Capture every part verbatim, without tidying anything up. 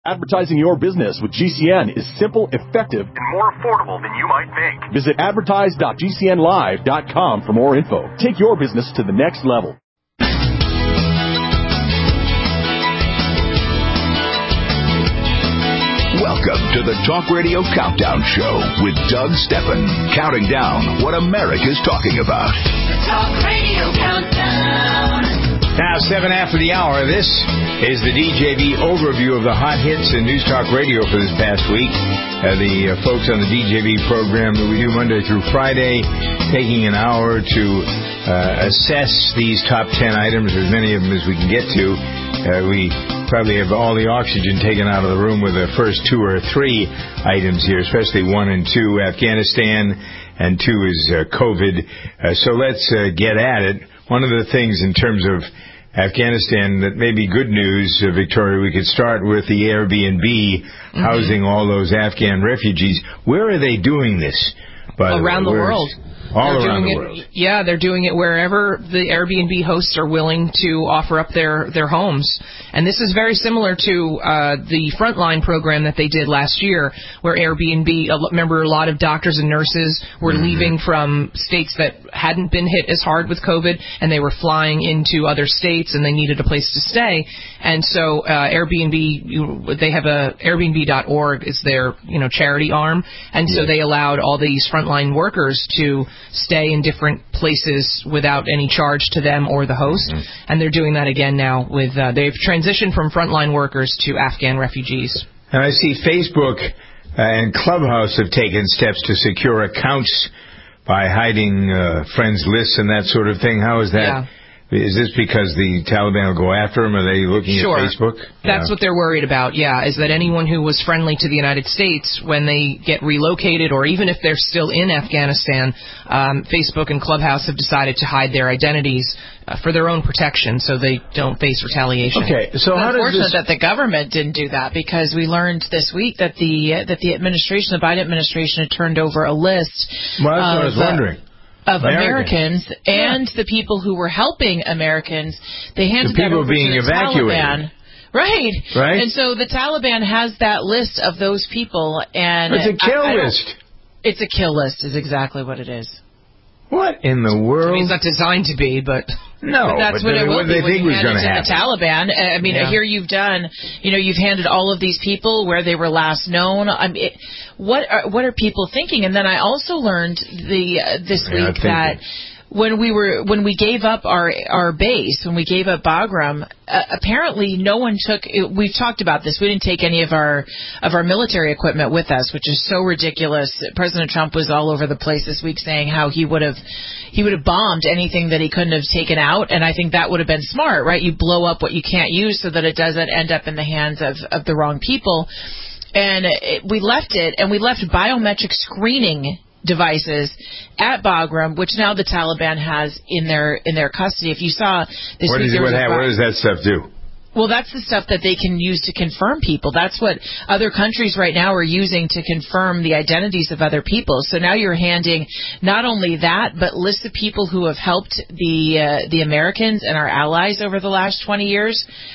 Advertising your business with G C N is simple, effective, and more affordable than you might think. Visit advertise dot g c n live dot com for more info. Take your business to the next level. Welcome to the Talk Radio Countdown Show with Doug Steppen, counting down what America's talking about. The Talk Radio Countdown. Now, seven after the hour, this is the D J V overview of the hot hits in News Talk Radio for this past week. Uh, the uh, folks on the D J V program that we do Monday through Friday, taking an hour to uh, assess these top ten items, as many of them as we can get to. Uh, we probably have all the oxygen taken out of the room with the first two or three items here, especially one and two, Afghanistan, and two is uh, COVID. Uh, so let's uh, get at it. One of the things in terms of Afghanistan that may be good news, uh, Victoria, we could start with the Airbnb mm-hmm. housing all those Afghan refugees. Where are they doing this? By Around the, the world. All they're around doing the it, world. Yeah, they're doing it wherever the Airbnb hosts are willing to offer up their, their homes. And this is very similar to uh, the Frontline program that they did last year, where Airbnb, remember, a lot of doctors and nurses were mm-hmm. leaving from states that hadn't been hit as hard with COVID, and they were flying into other states, and they needed a place to stay. And so uh, Airbnb, you, they have a Airbnb dot org is their you know charity arm, and so yes. they allowed all these frontline workers to stay in different places without any charge to them or the host, mm-hmm. and they're doing that again now with uh, they've transitioned from frontline workers to Afghan refugees. And I see Facebook uh, and Clubhouse have taken steps to secure accounts by hiding uh, friends lists and that sort of thing. How is that? Yeah. Is this because the Taliban will go after them? Are they looking sure. at Facebook? That's yeah. what they're worried about, yeah, is that anyone who was friendly to the United States, when they get relocated, or even if they're still in Afghanistan, um, Facebook and Clubhouse have decided to hide their identities uh, for their own protection so they don't face retaliation. Okay, so it's how does unfortunate this... that the government didn't do that, because we learned this week that the uh, that the administration, the Biden administration, had turned over a list. Well, that's of, what I was wondering. Uh, Of Americans, Americans and yeah. the people who were helping Americans, they handed the people that over being to the evacuated. Taliban. Right. Right. And so the Taliban has that list of those people, and it's a kill I, I list. It's a kill list, is exactly what it is. What in the world? I mean, it's not designed to be, but no. But that's but what it will what be they when think you was hand going it to to happen. the Taliban. I mean, yeah. here you've done, you know, you've handed all of these people where they were last known. I mean, it, what are what are people thinking? And then I also learned the uh, this yeah, week that. When we were when we gave up our our base, when we gave up Bagram, uh, apparently no one took. We've talked about this. We didn't take any of our of our military equipment with us, which is so ridiculous. President Trump was all over the place this week saying how he would have he would have bombed anything that he couldn't have taken out, and I think that would have been smart, right? You blow up what you can't use so that it doesn't end up in the hands of of the wrong people. And it, we left it, and we left biometric screening devices at Bagram, which now the Taliban has in their in their custody. If you saw this what, week, is, there was what, a, what does that stuff do? Well, that's the stuff that they can use to confirm people. That's what other countries right now are using to confirm the identities of other people. So now you're handing not only that, but lists of people who have helped the uh, the Americans and our allies over the last twenty years.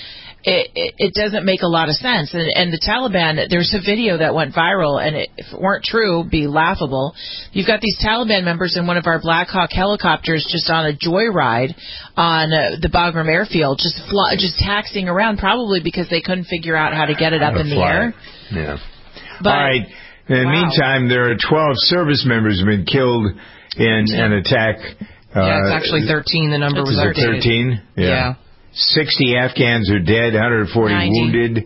It, it, it doesn't make a lot of sense. And, and the Taliban, there's a video that went viral, and it, if it weren't true, it'd be laughable. You've got these Taliban members in one of our Black Hawk helicopters just on a joyride on uh, the Bagram airfield, just fly, just taxiing around, probably because they couldn't figure out how to get it up in the air. Yeah. But, all right. In the wow. meantime, there are twelve service members who have been killed in an attack. Uh, yeah, it's actually thirteen. The number was updated. thirteen? Yeah. yeah. sixty Afghans are dead, one hundred forty ninety wounded.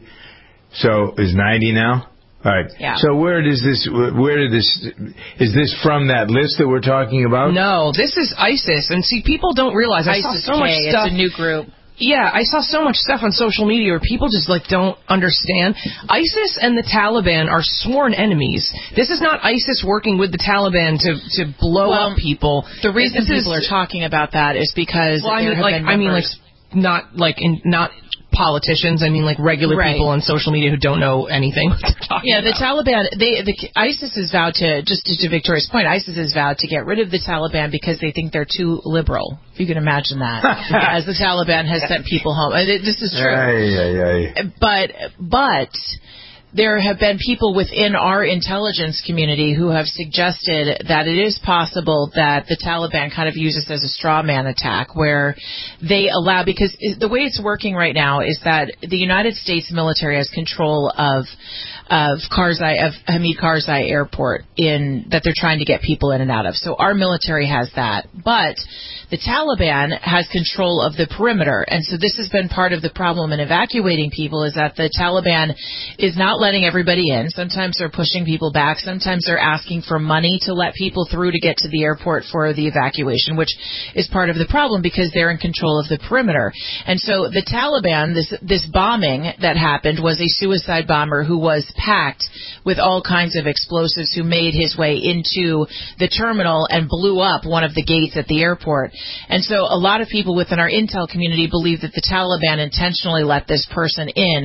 So is ninety now? All right. Yeah. So where does this? Where did this? Is this from that list that we're talking about? No, this is ISIS. And see, people don't realize. I ISIS saw so much K, stuff. It's a new group. Yeah, I saw so much stuff on social media where people just like don't understand. ISIS and the Taliban are sworn enemies. This is not ISIS working with the Taliban to to blow well, up people. The reason this people is, are talking about that is because well, I there mean, have like been I mean, like members- not like in not politicians. I mean, like regular Right. people on social media who don't know anything what they're talking Yeah, the about. Taliban, they, the, ISIS has vowed to, just to, to Victoria's point, ISIS has vowed to get rid of the Taliban because they think they're too liberal. If you can imagine that. As the Taliban has sent people home. And it, this is true. Aye, aye, aye. But, but, there have been people within our intelligence community who have suggested that it is possible that the Taliban kind of use this as a straw man attack where they allow, because the way it's working right now is that the United States military has control of of Karzai, of Hamid Karzai Airport in that they're trying to get people in and out of. So our military has that. But the Taliban has control of the perimeter. And so this has been part of the problem in evacuating people is that the Taliban is not letting everybody in. Sometimes they're pushing people back. Sometimes they're asking for money to let people through to get to the airport for the evacuation, which is part of the problem because they're in control of the perimeter. And so the Taliban, this this bombing that happened was a suicide bomber who was packed with all kinds of explosives who made his way into the terminal and blew up one of the gates at the airport. And so a lot of people within our intel community believe that the Taliban intentionally let this person in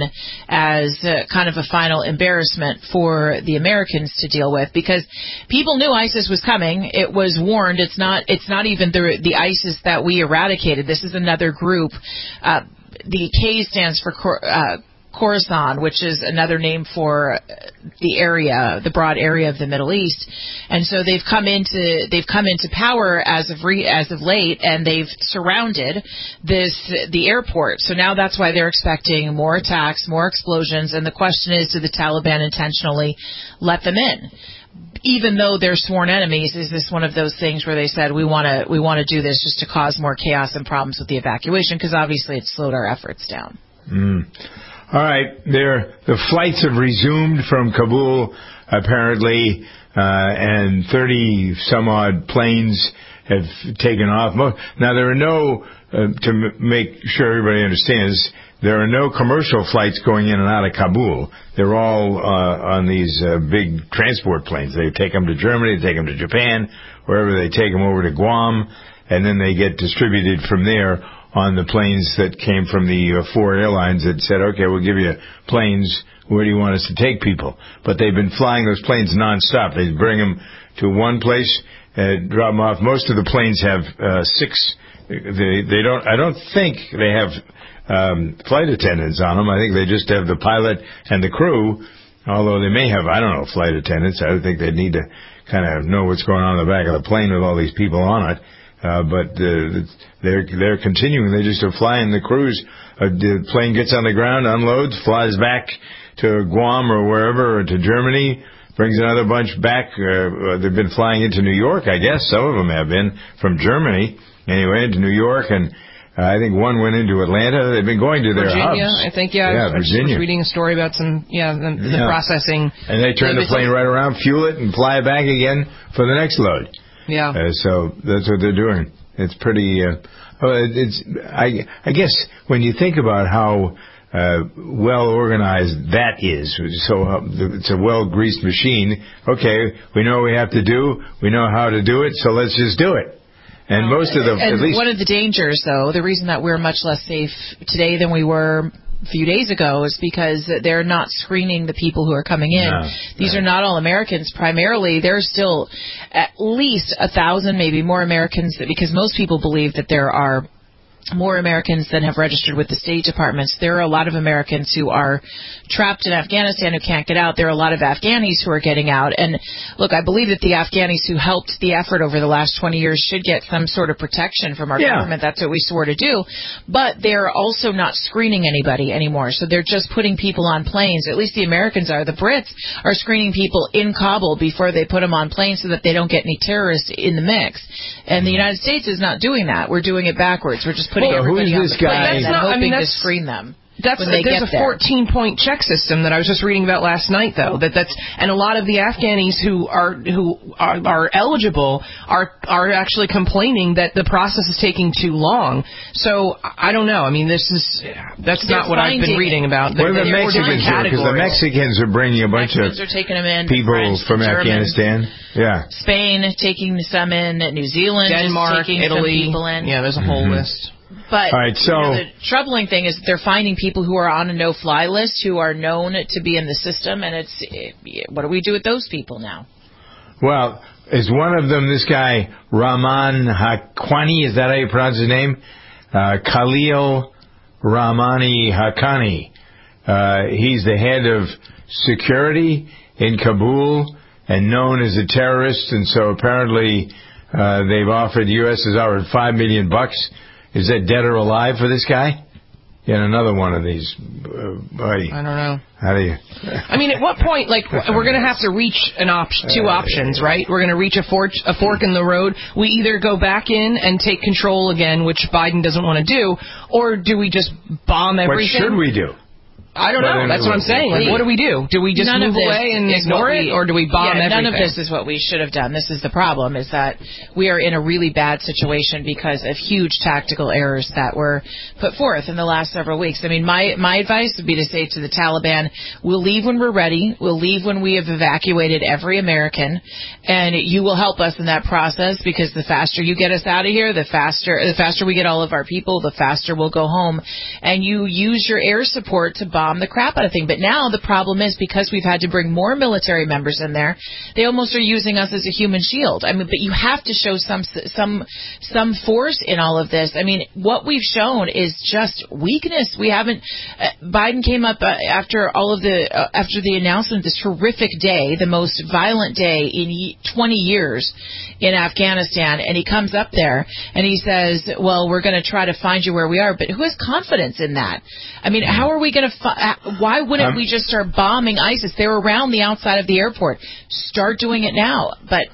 as uh, kind of a final embarrassment for the Americans to deal with because people knew ISIS was coming. It was warned. It's not it's not even the the ISIS that we eradicated. This is another group. Uh, the K stands for uh, Khorasan, which is another name for the area, the broad area of the Middle East, and so they've come into they've come into power as of re, as of late, and they've surrounded this the airport. So now that's why they're expecting more attacks, more explosions, and the question is, did the Taliban intentionally let them in? Even though they're sworn enemies, is this one of those things where they said we want to we want to do this just to cause more chaos and problems with the evacuation? Because obviously it slowed our efforts down. Mm. All right, there. The flights have resumed from Kabul, apparently, uh, and thirty some odd planes have taken off. Now there are no, uh, to m- make sure everybody understands, there are no commercial flights going in and out of Kabul. They're all uh, on these uh, big transport planes. They take them to Germany, they take them to Japan, wherever they take them over to Guam, and then they get distributed from there on the planes that came from the uh, four airlines that said, okay, we'll give you planes. Where do you want us to take people? But they've been flying those planes nonstop. They bring them to one place, uh, drop them off. Most of the planes have uh, six. They they don't. I don't think they have um, flight attendants on them. I think they just have the pilot and the crew. Although they may have, I don't know, flight attendants. I don't think they need to kind of know what's going on in the back of the plane with all these people on it. Uh, but uh, they're they're continuing. They just are flying the crews. Uh, the plane gets on the ground, unloads, flies back to Guam or wherever, or to Germany, brings another bunch back. Uh, they've been flying into New York, I guess. Some of them have been from Germany, anyway, into New York, and uh, I think one went into Atlanta. They've been going to their Virginia, hubs. I think, yeah. Yeah, I was, Virginia. I was reading a story about some, yeah, the, the Yeah. processing. And they turn the plane right around, fuel it, and fly it back again for the next load. Yeah. Uh, so that's what they're doing. It's pretty. Uh, it's. I. I guess when you think about how uh, well organized that is, so uh, it's a well greased machine. Okay, we know what we have to do. We know how to do it. So let's just do it. And most of the, and at least one of the dangers, though, the reason that we're much less safe today than we were a few days ago is because they're not screening the people who are coming in. No, These right. are not all Americans. Primarily, there's still at least a thousand, maybe more Americans, that, because most people believe that there are more Americans than have registered with the State Departments. There are a lot of Americans who are trapped in Afghanistan who can't get out. There are a lot of Afghanis who are getting out. And look, I believe that the Afghanis who helped the effort over the last twenty years should get some sort of protection from our Yeah. government. That's what we swore to do. But they're also not screening anybody anymore. So they're just putting people on planes. At least the Americans are. The Brits are screening people in Kabul before they put them on planes so that they don't get any terrorists in the mix. And the United States is not doing that. We're doing it backwards. We're just putting Well, who everybody is on this the plane guy? and That's not- I hoping mean, to that's- screen them. That's when they there's get a there. fourteen point check system that I was just reading about last night, though. That that's and a lot of the Afghanis who are who are, are eligible are are actually complaining that the process is taking too long. So I don't know. I mean, this is that's They're not what I've been finding- reading about. what are the They're different Mexicans do? Because the categories. Mexicans are bringing a bunch Mexicans of are taking them in. people French, from German, Afghanistan. Yeah. Spain taking some in. New Zealand Denmark, is taking Italy. some people in. Yeah, there's a whole Mm-hmm. list. But All right, so you know, the troubling thing is that they're finding people who are on a no-fly list who are known to be in the system, and it's what do we do with those people now? Well, is one of them this guy Rahman Haqqani? Is that how you pronounce his name? Uh, Khalil Rahmani Haqqani. Uh, he's the head of security in Kabul and known as a terrorist, and so apparently uh, they've offered, the U S has offered five million bucks. Is that dead or alive for this guy? Yeah, another one of these, uh, buddy. I don't know. How do you? I mean, at what point, like, we're going to have to reach an option, two options, right? We're going to reach a fork, a fork in the road. We either go back in and take control again, which Biden doesn't want to do, or do we just bomb everything? What should we do? I don't know. That's what I'm saying. Like, what do we do? Do we just None move of this away and is ignore what it, we- or do we bomb yeah, everything? None of this is what we should have done. This is the problem, is that we are in a really bad situation because of huge tactical errors that were put forth in the last several weeks. I mean, my, my advice would be to say to the Taliban, we'll leave when we're ready. We'll leave when we have evacuated every American, and you will help us in that process, because the faster you get us out of here, the faster, the faster we get all of our people, the faster we'll go home. And you use your air support to bomb the crap out of things. But now the problem is, because we've had to bring more military members in there, they almost are using us as a human shield. I mean, but you have to show some some some force in all of this. I mean, what we've shown is just weakness. We haven't. Uh, Biden came up uh, after all of the uh, after the announcement of this horrific day, the most violent day in ye- twenty years in Afghanistan, and he comes up there and he says, "Well, we're going to try to find you where we are." But who has confidence in that? I mean, how are we going to? Fi- why wouldn't um, we just start bombing ISIS? They're around the outside of the airport. Start doing it now. But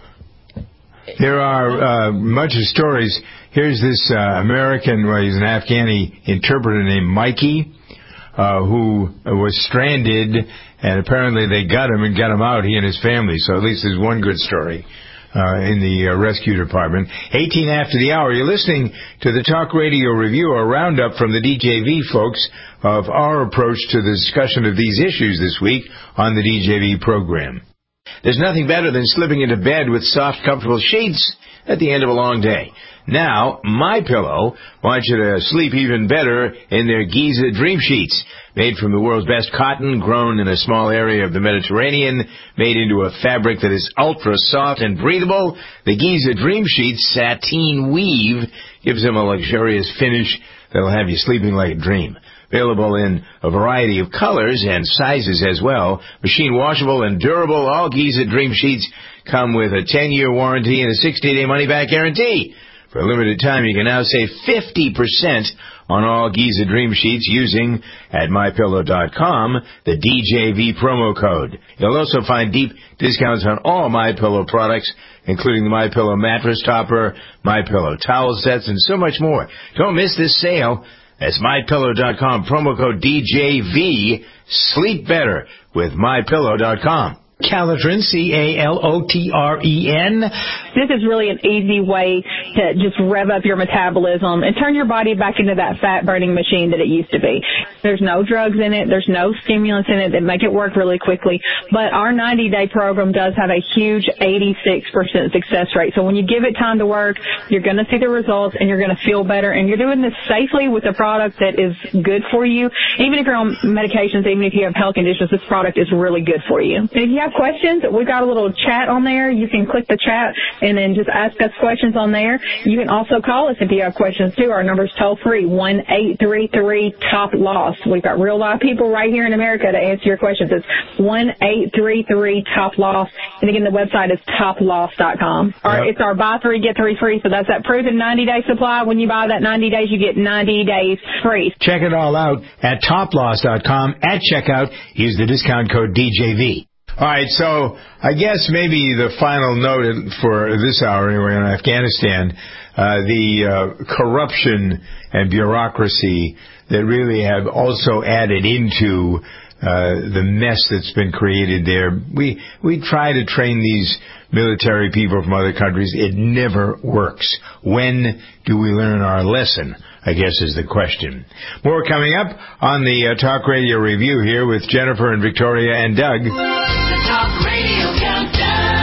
there are uh, much of stories. Here's this uh, American, well, he's an Afghani interpreter named Mikey, uh, who was stranded, and apparently they got him and got him out, he and his family. So at least there's one good story uh, in the uh, rescue department. eighteen after the hour, you're listening to the Talk Radio Review, a roundup from the D J V folks of our approach to the discussion of these issues this week on the D J V program. There's nothing better than slipping into bed with soft, comfortable sheets at the end of a long day. Now, MyPillow wants you to sleep even better in their Giza Dream Sheets. Made from the world's best cotton, grown in a small area of the Mediterranean, made into a fabric that is ultra soft and breathable, the Giza Dream Sheets sateen weave gives them a luxurious finish that'll have you sleeping like a dream. Available in a variety of colors and sizes as well. Machine washable and durable, all Giza Dream Sheets come with a ten-year warranty and a sixty-day money-back guarantee. For a limited time, you can now save fifty percent on all Giza Dream Sheets using, at my pillow dot com, the D J V promo code. You'll also find deep discounts on all MyPillow products, including the MyPillow mattress topper, MyPillow towel sets, and so much more. Don't miss this sale. That's my pillow dot com, promo code D J V. Sleep better with my pillow dot com. Calotren, C A L O T R E N. This is really an easy way to just rev up your metabolism and turn your body back into that fat-burning machine that it used to be. There's no drugs in it. There's no stimulants in it that make it work really quickly. But our ninety-day program does have a huge eighty-six percent success rate. So when you give it time to work, you're going to see the results and you're going to feel better. And you're doing this safely with a product that is good for you. Even if you're on medications, even if you have health conditions, this product is really good for you. And if you have questions, we've got a little chat on there. You can click the chat and then just ask us questions on there. You can also call us if you have questions too. Our number's toll free, one eight three three top loss. We've got real live people right here in America to answer your questions. It's one eight three three top loss. And again, the website is top loss dot com. All right, it's our buy three, get three free. So that's that proven ninety day supply. When you buy that ninety days, you get ninety days free. Check it all out at top loss dot com. At checkout, use the discount code D J V. All right, so I guess maybe the final note for this hour anyway on Afghanistan, uh, the uh, corruption and bureaucracy that really have also added into uh, the mess that's been created there. We we try to train these military people from other countries. It never works. When do we learn our lesson, I guess, is the question. More coming up on the uh, Talk Radio Review here with Jennifer and Victoria and Doug. The Talk Radio Countdown.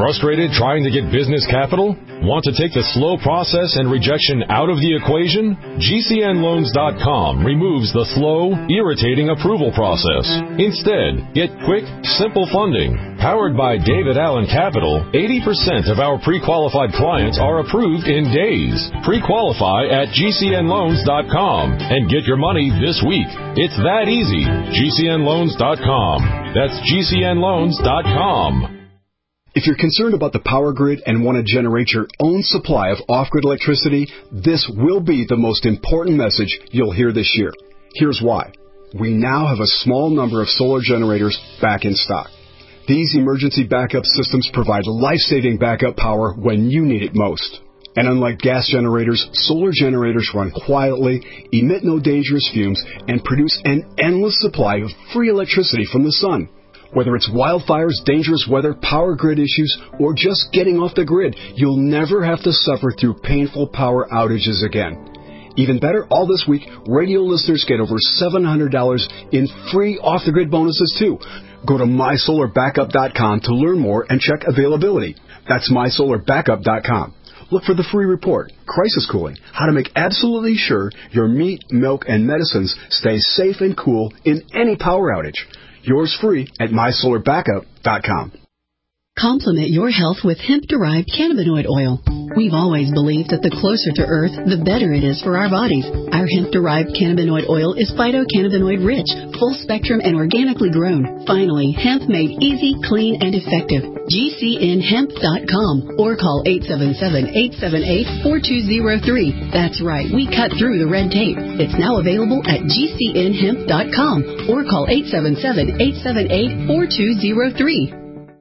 Frustrated trying to get business capital? Want to take the slow process and rejection out of the equation? G C N loans dot com removes the slow, irritating approval process. Instead, get quick, simple funding. Powered by David Allen Capital, eighty percent of our pre-qualified clients are approved in days. Pre-qualify at G C N loans dot com and get your money this week. It's that easy. G C N loans dot com. That's G C N loans dot com. If you're concerned about the power grid and want to generate your own supply of off-grid electricity, this will be the most important message you'll hear this year. Here's why. We now have a small number of solar generators back in stock. These emergency backup systems provide life-saving backup power when you need it most. And unlike gas generators, solar generators run quietly, emit no dangerous fumes, and produce an endless supply of free electricity from the sun. Whether it's wildfires, dangerous weather, power grid issues, or just getting off the grid, you'll never have to suffer through painful power outages again. Even better, all this week, radio listeners get over seven hundred dollars in free off-the-grid bonuses, too. Go to my solar backup dot com to learn more and check availability. That's my solar backup dot com. Look for the free report, Crisis Cooling, how to make absolutely sure your meat, milk, and medicines stay safe and cool in any power outage. Yours free at my solar backup dot com. Complement your health with hemp-derived cannabinoid oil. We've always believed that the closer to Earth, the better it is for our bodies. Our hemp-derived cannabinoid oil is phytocannabinoid-rich, full-spectrum, and organically grown. Finally, hemp made easy, clean, and effective. G C N hemp dot com or call eight seven seven, eight seven eight, four two zero three. That's right, we cut through the red tape. It's now available at G C N hemp dot com or call eight seven seven, eight seven eight, four two zero three.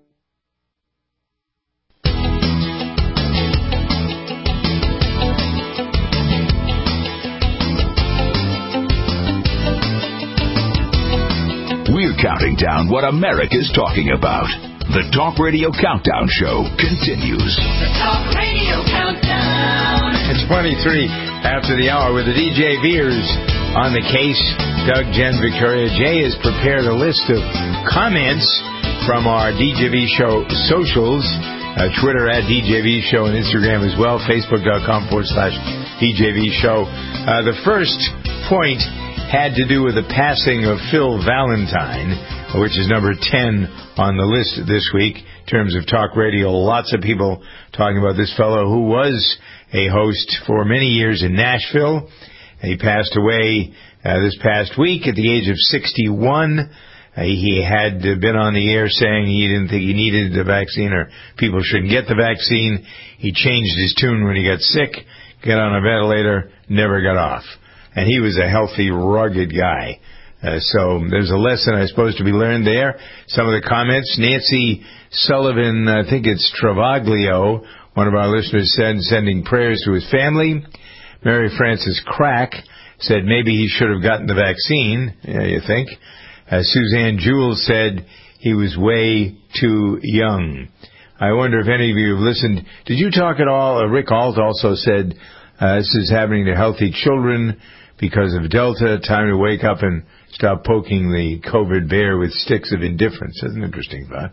We're counting down what America's talking about. The Talk Radio Countdown Show continues. The Talk Radio Countdown. It's twenty-three after the hour with the D J Veers on the case. Doug, Jen, Victoria. Jay has prepared a list of comments from our D J V Show socials. Uh, Twitter at D J V Show and Instagram as well. Facebook.com forward slash D J V Show. Uh, the first point had to do with the passing of Phil Valentine, which is number ten on the list this week in terms of talk radio. Lots of people talking about this fellow who was a host for many years in Nashville. He passed away uh, this past week at the age of sixty-one. Uh, he had been on the air saying he didn't think he needed the vaccine or people shouldn't get the vaccine. He changed his tune when he got sick, got on a ventilator, never got off. And he was a healthy, rugged guy. Uh, so there's a lesson I suppose to be learned there. Some of the comments, Nancy Sullivan, I think it's Travaglio, one of our listeners said, sending prayers to his family. Mary Frances Crack said maybe he should have gotten the vaccine, yeah, you think. Uh, Suzanne Jewell said he was way too young. I wonder if any of you have listened. Did you talk at all? Uh, Rick Alt also said uh, this is happening to healthy children because of Delta. Time to wake up and stop poking the COVID bear with sticks of indifference. That's an interesting thought.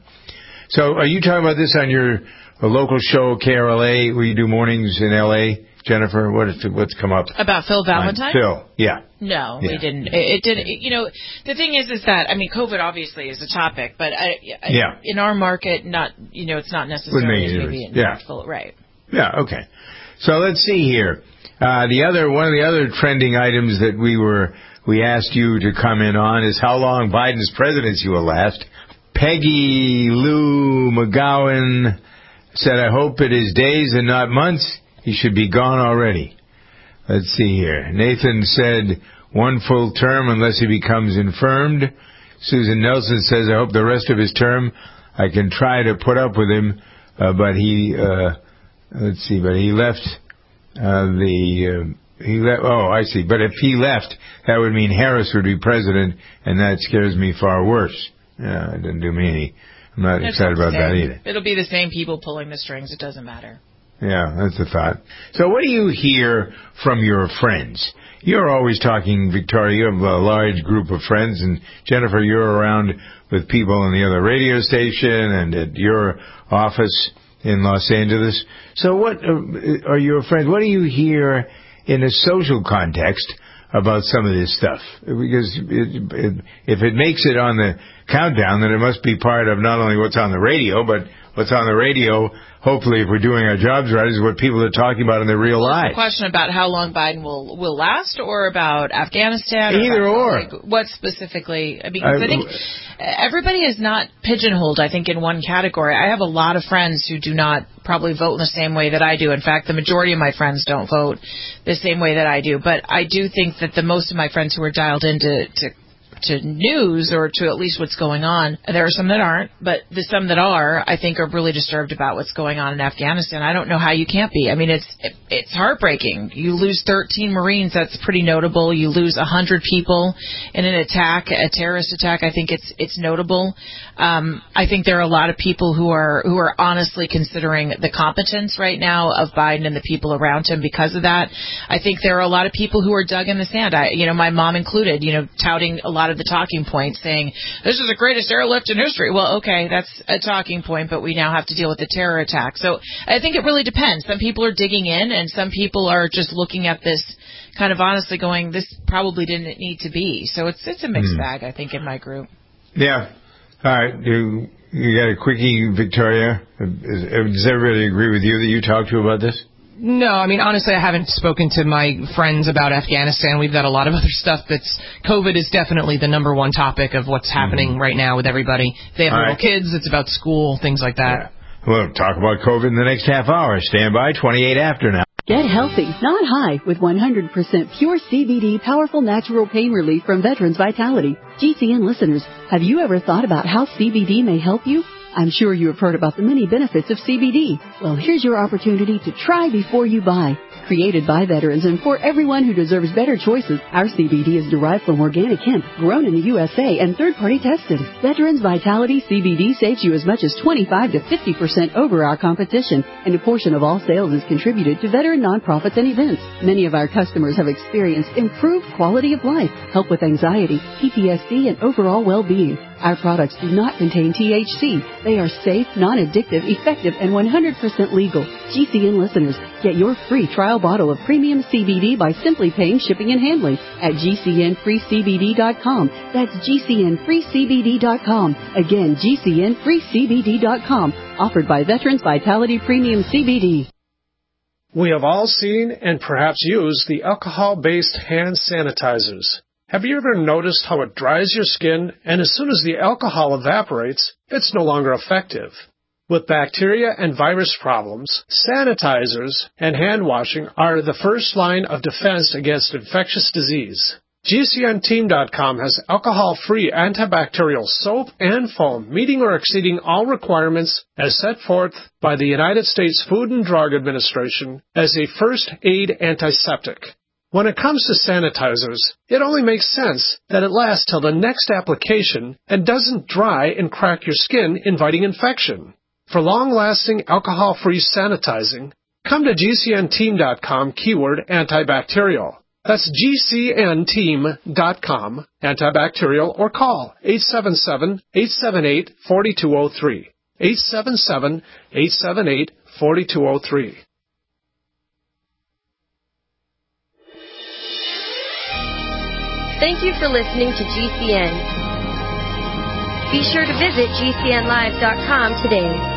So are you talking about this on your uh, local show, K R L A, where you do mornings in L A? Jennifer, what is, what's come up? About Phil Valentine? Phil, yeah. No, yeah. we didn't. It, it didn't. You know, the thing is, is that I mean, COVID obviously is a topic, but I, I, yeah. in our market, not you know, it's not necessarily maybe yeah. impactful, right? Yeah. Okay. So let's see here. Uh, the other one of the other trending items that we were we asked you to comment on is how long Biden's presidency will last. Peggy Lou McGowan said, "I hope it is days and not months. He should be gone already." Let's see here. Nathan said, one full term unless he becomes infirmed. Susan Nelson says, I hope the rest of his term I can try to put up with him, uh, but he, uh, let's see, but he left uh, the, uh, he left, oh, I see. But if he left, that would mean Harris would be president, and that scares me far worse. Yeah, it doesn't do me any, I'm not It's excited about that same. either. It'll be the same people pulling the strings. It doesn't matter. Yeah, that's the thought. So what do you hear from your friends? You're always talking, Victoria, you have a large group of friends, and Jennifer, you're around with people on the other radio station and at your office. in Los Angeles. So what uh, are your friends, what do you hear in a social context about some of this stuff? Because it, it, if it makes it on the countdown, then it must be part of not only what's on the radio, but what's on the radio, hopefully, if we're doing our jobs right, is what people are talking about in their real well, lives. The question about how long Biden will, will last, or about Afghanistan? Either or. or. Like, what specifically? I mean, I, I think everybody is not pigeonholed, I think, in one category. I have a lot of friends who do not probably vote in the same way that I do. In fact, the majority of my friends don't vote the same way that I do. But I do think that the most of my friends who are dialed into to to news or to at least what's going on. There are some that aren't, but the some that are, I think, are really disturbed about what's going on in Afghanistan. I don't know how you can't be. I mean, it's it, it's heartbreaking. You lose thirteen Marines. That's pretty notable. You lose one hundred people in an attack, a terrorist attack. I think it's it's notable. Um, I think there are a lot of people who are who are honestly considering the competence right now of Biden and the people around him because of that. I think there are a lot of people who are dug in the sand. I, you know, my mom included, you know, touting a lot of the talking points, saying this is the greatest airlift in history. Well, okay, that's a talking point, but we now have to deal with the terror attack. So I think it really depends. Some people are digging in, and some people are just looking at this kind of honestly going, this probably didn't need to be. So it's it's a mixed mm. bag, I think, in my group. Yeah. All right. You, you got a quickie, Victoria? Does everybody agree with you that you talked to about this? No, I mean, honestly, I haven't spoken to my friends about Afghanistan. We've got a lot of other stuff that's, COVID is definitely the number one topic of what's happening mm-hmm. right now with everybody. They have All little right. kids, it's about school, things like that. Yeah. We'll talk about COVID in the next half hour. Stand by, twenty-eight after now. Get healthy, not high, with one hundred percent pure C B D powerful natural pain relief from Veterans Vitality. G C N listeners, have you ever thought about how C B D may help you? I'm sure you have heard about the many benefits of C B D. Well, here's your opportunity to try before you buy. Created by veterans and for everyone who deserves better choices, our C B D is derived from organic hemp, grown in the U S A and third-party tested. Veterans Vitality C B D saves you as much as twenty-five to fifty percent over our competition, and a portion of all sales is contributed to veteran nonprofits and events. Many of our customers have experienced improved quality of life, help with anxiety, P T S D, and overall well-being. Our products do not contain T H C. They are safe, non-addictive, effective, and one hundred percent legal. G C N listeners, get your free trial bottle of premium C B D by simply paying shipping and handling at G C N free C B D dot com. That's G C N free C B D dot com. Again, G C N free C B D dot com. Offered by Veterans Vitality Premium C B D. We have all seen and perhaps used the alcohol-based hand sanitizers. Have you ever noticed how it dries your skin, and as soon as the alcohol evaporates, it's no longer effective? With bacteria and virus problems, sanitizers and hand washing are the first line of defense against infectious disease. G C N team dot com has alcohol-free antibacterial soap and foam, meeting or exceeding all requirements as set forth by the United States Food and Drug Administration as a first aid antiseptic. When it comes to sanitizers, it only makes sense that it lasts till the next application and doesn't dry and crack your skin, inviting infection. For long-lasting alcohol-free sanitizing, come to G C N team dot com keyword antibacterial. That's G C N team dot com antibacterial, or call eight seven seven, eight seven eight, four two zero three. eight seven seven, eight seven eight, four two zero three. Thank you for listening to G C N. Be sure to visit G C N live dot com today.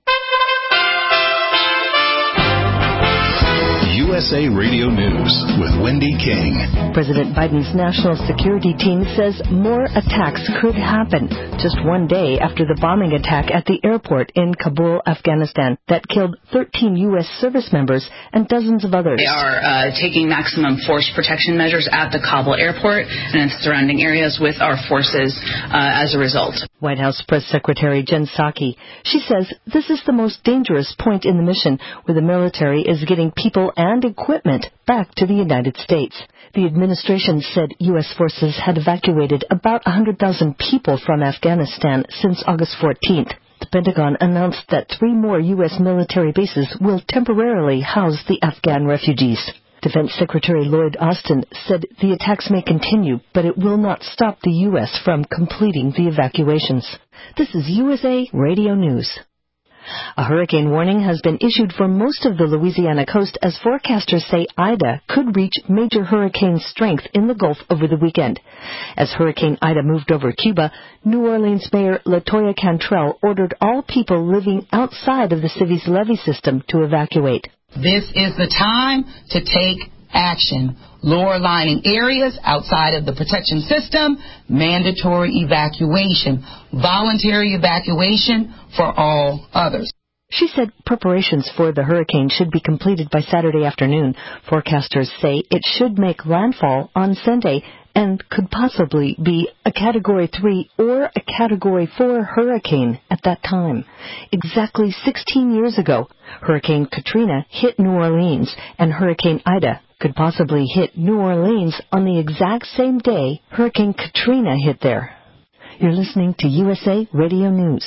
U S A Radio News with Wendy King. President Biden's national security team says more attacks could happen just one day after the bombing attack at the airport in Kabul, Afghanistan, that killed thirteen U S service members and dozens of others. They are uh, taking maximum force protection measures at the Kabul airport and its surrounding areas with our forces uh, as a result. White House Press Secretary Jen Psaki. She says this is the most dangerous point in the mission, where the military is getting people and equipment back to the United States. The administration said U S forces had evacuated about one hundred thousand people from Afghanistan since August fourteenth. The Pentagon announced that three more U S military bases will temporarily house the Afghan refugees. Defense Secretary Lloyd Austin said the attacks may continue, but it will not stop the U S from completing the evacuations. This is U S A Radio News. A hurricane warning has been issued for most of the Louisiana coast as forecasters say Ida could reach major hurricane strength in the Gulf over the weekend. As Hurricane Ida moved over Cuba, New Orleans Mayor LaToya Cantrell ordered all people living outside of the city's levee system to evacuate. This is the time to take action. Lower lying areas outside of the protection system, mandatory evacuation, voluntary evacuation for all others. She said preparations for the hurricane should be completed by Saturday afternoon. Forecasters say it should make landfall on Sunday and could possibly be a Category three or a Category four hurricane at that time. Exactly sixteen years ago, Hurricane Katrina hit New Orleans, and Hurricane Ida could possibly hit New Orleans on the exact same day Hurricane Katrina hit there. You're listening to U S A Radio News.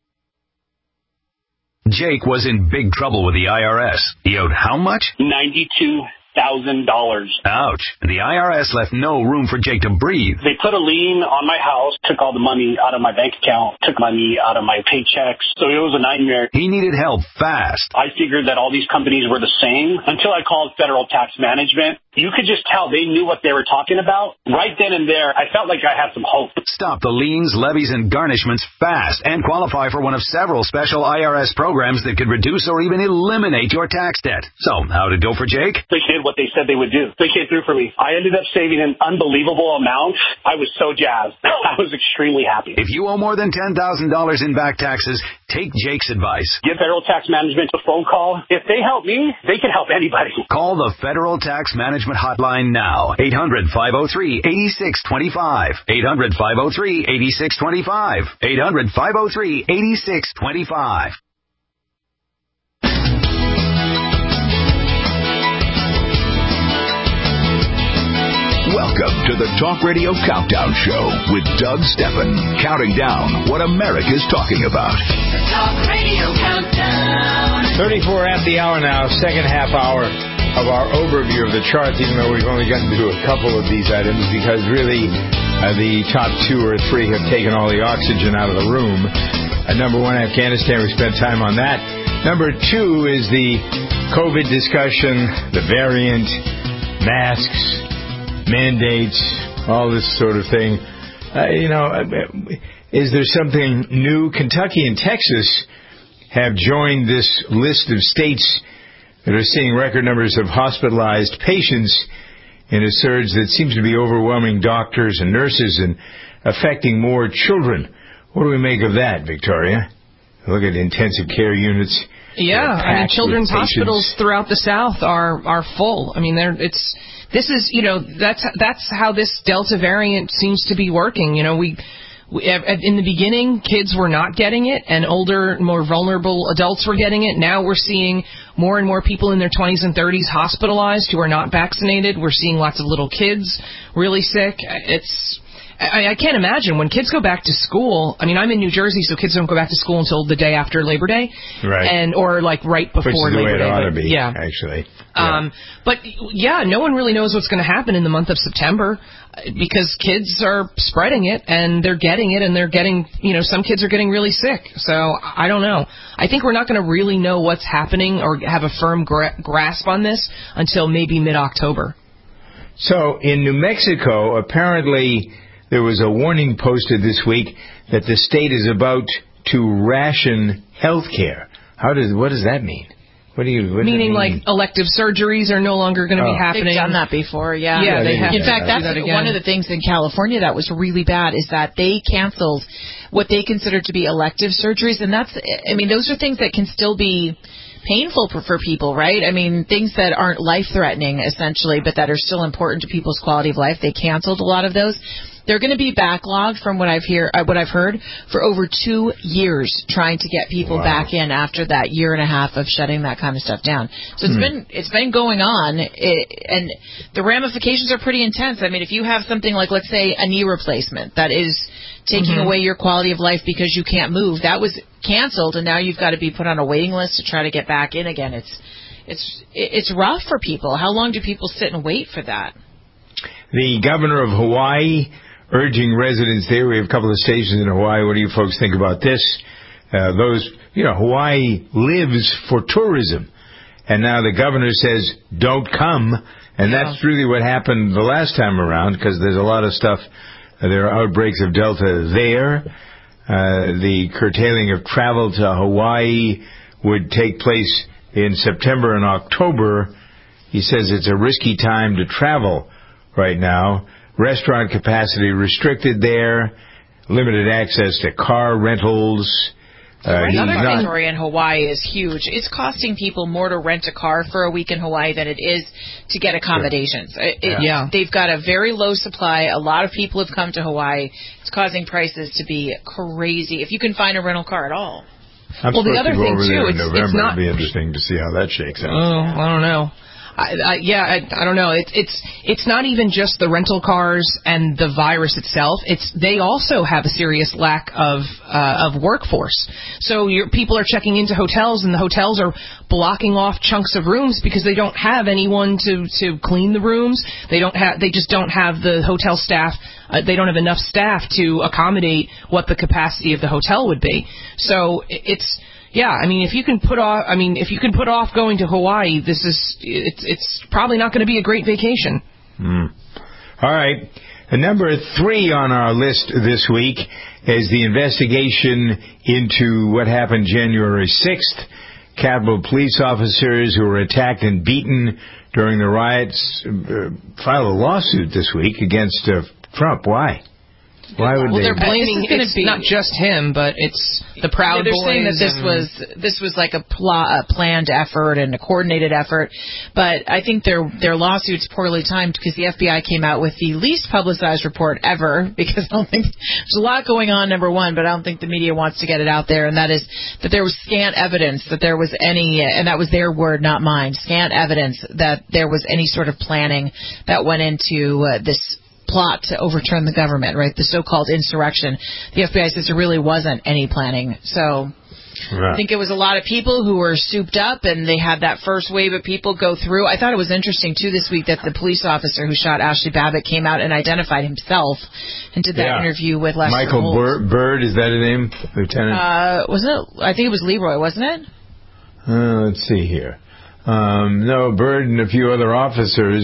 Jake was in big trouble with the I R S. He owed how much? ninety-two thousand dollars. Ouch. And the I R S left no room for Jake to breathe. They put a lien on my house, took all the money out of my bank account, took money out of my paychecks. So it was a nightmare. He needed help fast. I figured that all these companies were the same until I called Federal Tax Management. You could just tell they knew what they were talking about. Right then and there, I felt like I had some hope. Stop the liens, levies, and garnishments fast and qualify for one of several special I R S programs that could reduce or even eliminate your tax debt. So, how'd it go for Jake? They did what they said they would do. They came through for me. I ended up saving an unbelievable amount. I was so jazzed. I was extremely happy. If you owe more than ten thousand dollars in back taxes, take Jake's advice. Give Federal Tax Management a phone call. If they help me, they can help anybody. Call the Federal Tax Management hotline now. eight hundred, five oh three, eight six two five. eight hundred, five oh three, eight six two five. eight hundred, five oh three, eight six two five. Welcome to the Talk Radio Countdown Show with Doug Steffen, counting down what America's talking about. The Talk Radio Countdown. thirty-four at the hour now, second half hour of our overview of the charts, even though we've only gotten to a couple of these items, because really uh, the top two or three have taken all the oxygen out of the room. Uh, number one, Afghanistan, we spent time on that. Number two is the COVID discussion, the variant, masks, mandates, all this sort of thing. Uh, you know, is there something new? Kentucky and Texas have joined this list of states that are seeing record numbers of hospitalized patients in a surge that seems to be overwhelming doctors and nurses and affecting more children. What do we make of that, Victoria? Look at intensive care units. Yeah, I mean, children's hospitals throughout the South are are full. I mean, they're it's this is you know that's that's how this Delta variant seems to be working. You know, we. In the beginning, kids were not getting it, and older, more vulnerable adults were getting it. Now we're seeing more and more people in their twenties and thirties hospitalized who are not vaccinated. We're seeing lots of little kids really sick. It's I, I can't imagine when kids go back to school. I mean, I'm in New Jersey, so kids don't go back to school until the day after Labor Day, right? And or like right before Which is the Labor way it Day. ought to but, be, yeah, actually. Um, yeah. But yeah, no one really knows what's going to happen in the month of September, because kids are spreading it and they're getting it and they're getting, you know, some kids are getting really sick. So I don't know. I think we're not going to really know what's happening or have a firm gra- grasp on this until maybe mid-October. So in New Mexico, apparently there was a warning posted this week that the state is about to ration health care. How does, what does that mean? What do you, what Meaning, does it mean? like, elective surgeries are no longer going to oh. be happening. They've done that before, yeah. Yeah, they have. In fact, that's that one of the things in California that was really bad, is that they canceled what they considered to be elective surgeries. And that's, I mean, those are things that can still be painful for, for people, right? I mean, things that aren't life-threatening, essentially, but that are still important to people's quality of life. They canceled a lot of those. They're going to be backlogged, from what I've hear, uh, what I've heard, for over two years trying to get people wow. back in after that year and a half of shutting that kind of stuff down. So it's hmm. been it's been going on, it, and the ramifications are pretty intense. I mean, if you have something like, let's say, a knee replacement that is taking mm-hmm. away your quality of life because you can't move, that was canceled, and now you've got to be put on a waiting list to try to get back in again. It's it's it's rough for people. How long do people sit and wait for that? The governor of Hawaii urging residents there, we have a couple of stations in Hawaii, what do you folks think about this? Uh, those, you know, Hawaii lives for tourism. And now the governor says, don't come. And yeah. that's really what happened the last time around, because there's a lot of stuff. Uh, there are outbreaks of Delta there. Uh, the curtailing of travel to Hawaii would take place in September and October. He says it's a risky time to travel right now. Restaurant capacity restricted there. Limited access to car rentals. Uh, Another inventory in Hawaii is huge. It's costing people more to rent a car for a week in Hawaii than it is to get accommodations. Sure. It, it, yeah. They've got a very low supply. A lot of people have come to Hawaii. It's causing prices to be crazy if you can find a rental car at all. I'm well, the other to go thing over too, there in it's, November. it's not. It'll be interesting to see how that shakes out. Oh, I don't know. I, I, yeah, I, I don't know. It's it's it's not even just the rental cars and the virus itself. It's they also have a serious lack of uh, of workforce. So your, people are checking into hotels, and the hotels are blocking off chunks of rooms because they don't have anyone to, to clean the rooms. They don't have. They just don't have the hotel staff. Uh, they don't have enough staff to accommodate what the capacity of the hotel would be. So it's. Yeah, I mean, if you can put off, I mean, if you can put off going to Hawaii, this is, it's, it's probably not going to be a great vacation. Mm. All right. And number three on our list this week is the investigation into what happened January sixth. Capitol police officers who were attacked and beaten during the riots uh, filed a lawsuit this week against uh, Trump. Why? Why would well, they? they're blaming it's be, not just him, but it's the Proud they're Boys. They're saying that this was this was like a, pl- a planned effort and a coordinated effort, but I think their their lawsuit's poorly timed because the F B I came out with the least publicized report ever because I don't think there's a lot going on. Number one, but I don't think the media wants to get it out there, and that is that there was scant evidence that there was any, and that was their word, not mine. Scant evidence that there was any sort of planning that went into uh, this plot to overturn the government, right? The so-called insurrection. The F B I says there really wasn't any planning. So right. I think it was a lot of people who were souped up, and they had that first wave of people go through. I thought it was interesting, too, this week that the police officer who shot Ashley Babbitt came out and identified himself and did that yeah. interview with Lester Michael Holt. Bird, is that his name, Lieutenant? Uh, wasn't it? I think it was Leroy, wasn't it? Uh, let's see here. Um, no, Bird and a few other officers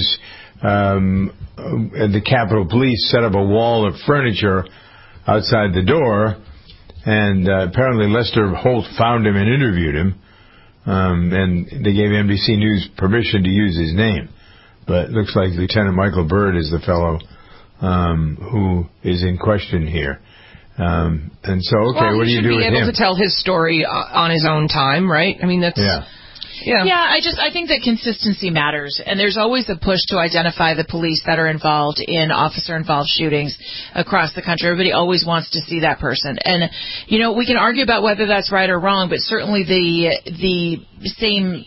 Um, the Capitol Police set up a wall of furniture outside the door, and uh, apparently Lester Holt found him and interviewed him, um, and they gave N B C News permission to use his name. But it looks like Lieutenant Michael Bird is the fellow um, who is in question here. Um, and so, okay, well, what do you do with him? He should be able to tell his story on his own time, right? I mean, that's... Yeah. Yeah. yeah, I just I think that consistency matters, and there's always a push to identify the police that are involved in officer-involved shootings across the country. Everybody always wants to see that person, and you know we can argue about whether that's right or wrong, but certainly the the same.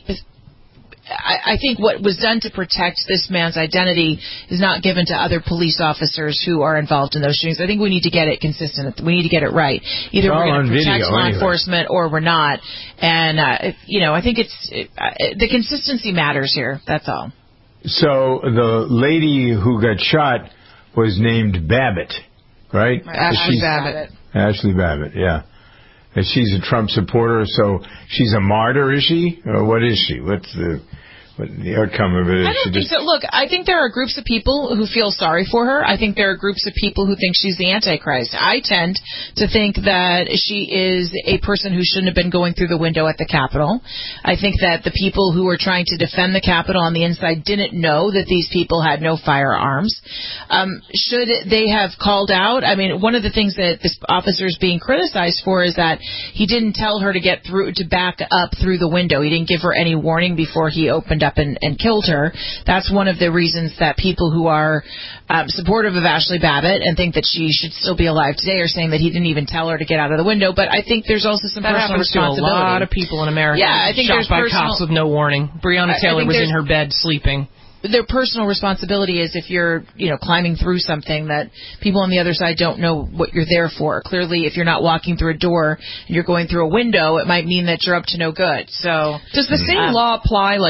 I, I think what was done to protect this man's identity is not given to other police officers who are involved in those shootings. I think we need to get it consistent. We need to get it right. Either we're going to protect video, law anyway. enforcement or we're not. And, uh, if, you know, I think it's it, uh, the consistency matters here. That's all. So the lady who got shot was named Babbitt, right? right. Ashley Babbitt. Ashley Babbitt, yeah. And she's a Trump supporter, so she's a martyr, is she? Or what is she? What's the... What the outcome of it is? I don't she think just... so. Look, I think there are groups of people who feel sorry for her. I think there are groups of people who think she's the Antichrist. I tend to think that she is a person who shouldn't have been going through the window at the Capitol. I think that the people who were trying to defend the Capitol on the inside didn't know that these people had no firearms. Um, should they have called out? I mean, one of the things that this officer is being criticized for is that he didn't tell her to get through, to back up through the window. He didn't give her any warning before he opened up and, and killed her. That's one of the reasons that people who are um, supportive of Ashley Babbitt and think that she should still be alive today are saying that he didn't even tell her to get out of the window. But I think there's also some that personal happens to responsibility. a lot of people in America. Yeah, I think shot there's by personal, cops with no warning. Breonna Taylor was in her bed sleeping. Their personal responsibility is if you're, you know, climbing through something that people on the other side don't know what you're there for. Clearly, if you're not walking through a door and you're going through a window, it might mean that you're up to no good. So does the same um, law apply? Like,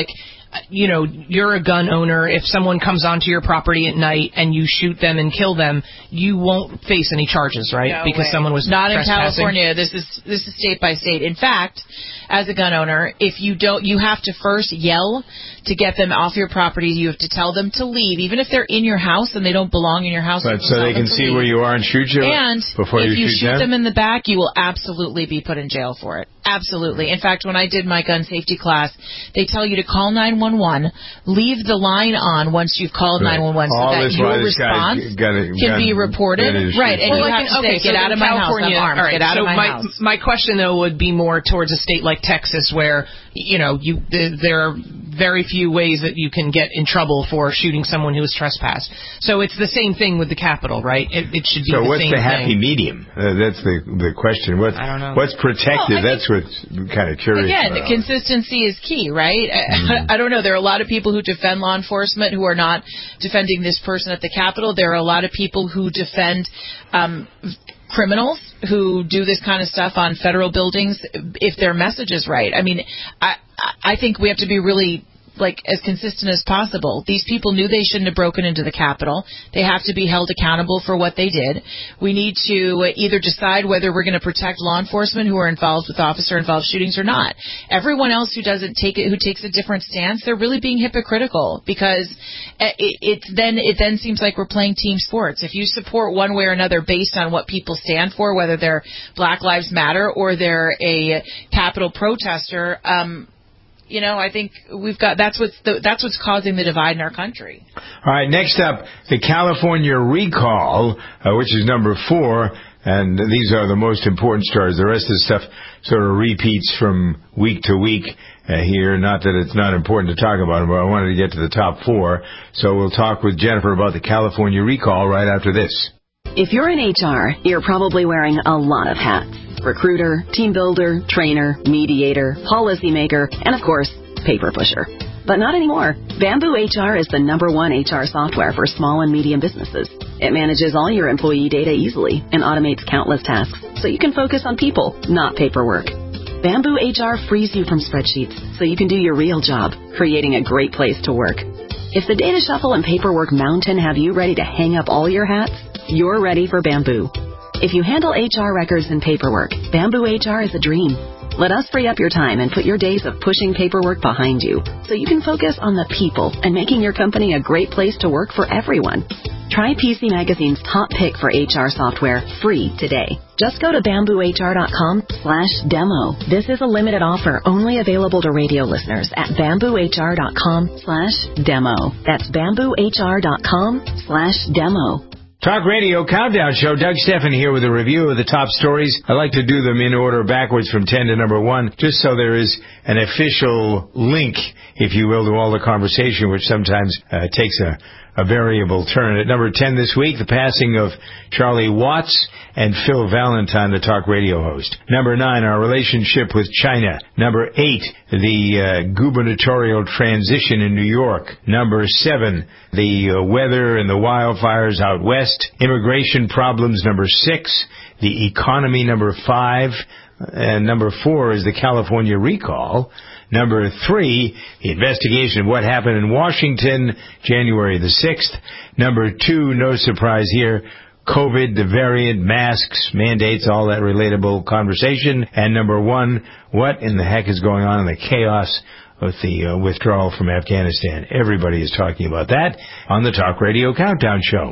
you know, you're a gun owner. If someone comes onto your property at night and you shoot them and kill them, you won't face any charges, right? No because way. someone was not in trespassing. California. This is this is state by state. In fact, as a gun owner, if you don't, you have to first yell to get them off your property. You have to tell them to leave, even if they're in your house and they don't belong in your house. But so they can see leave. where you are and shoot you And before if you, you shoot, shoot them? them in the back, you will absolutely be put in jail for it. Absolutely. In fact, when I did my gun safety class, they tell you to call nine one one, leave the line on once you've called Right. nine one one so All that this your while this guy's response got a can gun be reported. that is Right, and shooting. you Well, have like to in- say, okay, get so out in of my house, I'm California- armed, all right, get out so of my, my house. My question, though, would be more towards a state like Texas where, you know, you th- there are very few ways that you can get in trouble for shooting someone who has trespassed. So it's the same thing with the Capitol, right? It, it should be So the what's same the happy thing. medium? Uh, that's the the question. What's, I don't know. What's protected? Well, I that's what's kind of curious Again, about. consistency is key, right? Mm-hmm. I, I don't know. There are a lot of people who defend law enforcement who are not defending this person at the Capitol. There are a lot of people who defend um, criminals who do this kind of stuff on federal buildings if their message is right. I mean, I I think we have to be really like as consistent as possible. These people knew they shouldn't have broken into the Capitol. They have to be held accountable for what they did. We need to either decide whether we're going to protect law enforcement who are involved with officer-involved shootings or not. Everyone else who doesn't take it, who takes a different stance, they're really being hypocritical because it, it's then it then seems like we're playing team sports. If you support one way or another based on what people stand for, whether they're Black Lives Matter or they're a Capitol protester, um, you know, I think we've got that's what's the, that's what's causing the divide in our country. All right, next up, the California recall, uh, which is number four, and these are the most important stories. The rest of the stuff sort of repeats from week to week uh, here. Not that it's not important to talk about them, but I wanted to get to the top four. So we'll talk with Jennifer about the California recall right after this. If you're in H R, you're probably wearing a lot of hats. Recruiter, team builder, trainer, mediator, policymaker, and of course, paper pusher. But not anymore. Bamboo H R is the number one H R software for small and medium businesses. It manages all your employee data easily and automates countless tasks so you can focus on people, not paperwork. Bamboo H R frees you from spreadsheets so you can do your real job, creating a great place to work. If the data shuffle and paperwork mountain have you ready to hang up all your hats, you're ready for Bamboo. If you handle H R records and paperwork, Bamboo H R is a dream. Let us free up your time and put your days of pushing paperwork behind you so you can focus on the people and making your company a great place to work for everyone. Try P C Magazine's top pick for H R software free today. Just go to bamboo h r dot com slash demo. This is a limited offer only available to radio listeners at bamboo h r dot com slash demo. That's bamboo h r dot com slash demo. Talk Radio Countdown Show. Doug Steffen here with a review of the top stories. I like to do them in order backwards from ten to number one, just so there is an official link, if you will, to all the conversation, which sometimes uh, takes a, a variable turn. At number ten this week, the passing of Charlie Watts and Phil Valentine, the talk radio host. Number nine, our relationship with China. Number eight, the uh, gubernatorial transition in New York. Number seven, the uh, weather and the wildfires out west. Immigration problems, number six. The economy, number five. And number four is the California recall. Number three, the investigation of what happened in Washington, January the sixth. Number two, no surprise here, COVID, the variant, masks, mandates, all that relatable conversation. And number one, what in the heck is going on in the chaos with the uh, withdrawal from Afghanistan? Everybody is talking about that on the Talk Radio Countdown Show.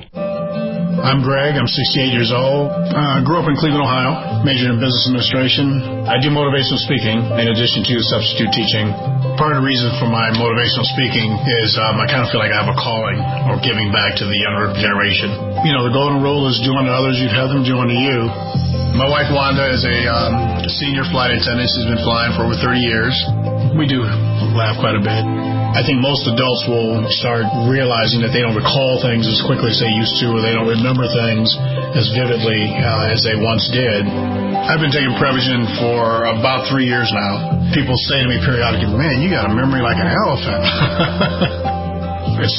I'm Greg. I'm sixty-eight years old. Uh, grew up in Cleveland, Ohio. Majored in business administration. I do motivational speaking in addition to substitute teaching. Part of the reason for my motivational speaking is um, I kind of feel like I have a calling or giving back to the younger generation. You know, the golden rule is do unto others, you'd have them do unto you. My wife Wanda is a um, senior flight attendant. She's been flying for over thirty years. We do laugh quite a bit. I think most adults will start realizing that they don't recall things as quickly as they used to, or they don't remember things as vividly uh, as they once did. I've been taking Prevagen for about three years now. People say to me periodically, man, you got a memory like an elephant. It's